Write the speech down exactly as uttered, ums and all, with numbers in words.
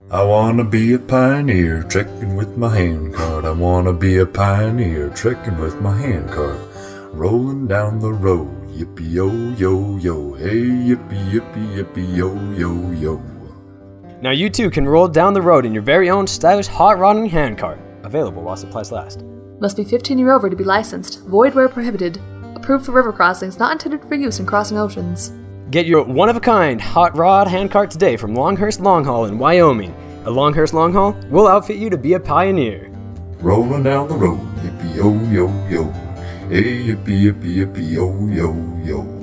I wanna be a pioneer, trekking with my handcart. I wanna be a pioneer, trekking with my handcart. Rolling down the road, yippee yo yo yo, hey yippee yippee yippee yo yo yo. Now you too can roll down the road in your very own stylish hot rodding handcart. Available while supplies last. Must be fifteen year over to be licensed. Void where prohibited. Approved for river crossings, not intended for use in crossing oceans. Get your one-of-a-kind hot rod handcart today from Longhurst Long Haul in Wyoming. At Longhurst Long Haul, we'll outfit you to be a pioneer. Rolling down the road, yippee yo yo yo, hey yippee yippee yippee yo yo yo.